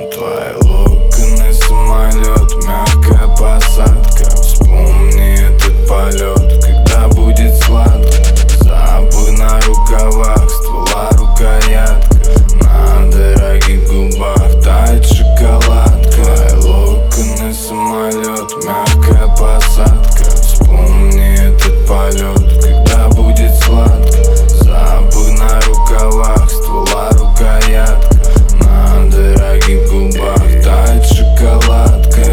Твои локоны, самолет, мягкая посадка. Вспомни этот полет, когда будет сладко. Запах на рукавах, ствола рукоятка. На дорогих губах тает шоколадка. Твои локоны, самолет, мягкая посадка. Вспомни этот полет, когда будет сладко. Запах на рукавах, ствола рукоятка. На дорогих губах тает шоколадка.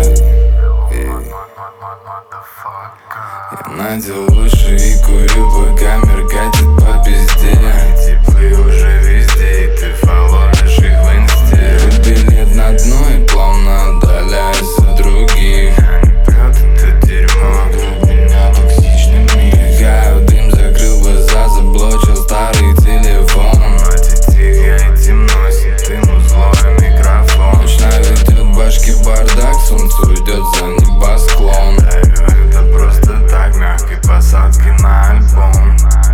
Я надел уши и курю, пока меркатит по пизде. Типы уже везде, и ты фоловишь их в инсте. Тут билет на дно и плавно отдаляюсь от других. Они прят это дерьмо, вокруг меня токсичный мир. Мигаю дым, закрыл глаза, заблочил старый телефон. Ночью тихо и темно, сидим узловый микрофон. Ночь наведет в башке бардак, солнце уйдет за небосклон. Это просто так, мягкой посадки на альбом.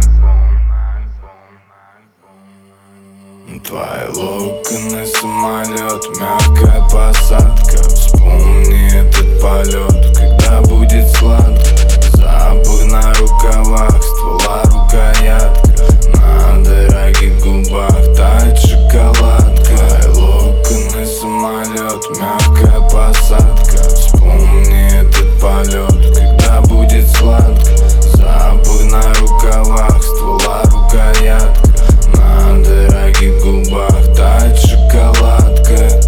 Твои локоны, самолет, мягкая посадка. Вспомни этот полет, когда будет сладко. Запах на рукавах, ствола рукоятка. На дорогих губах тает шоколадка. Твои локоны, самолет, мягкая посадка. Вспомни этот полет, когда будет сладко. Запах на рукавах, ствола рукоятка. На дорогих губах тает шоколадка.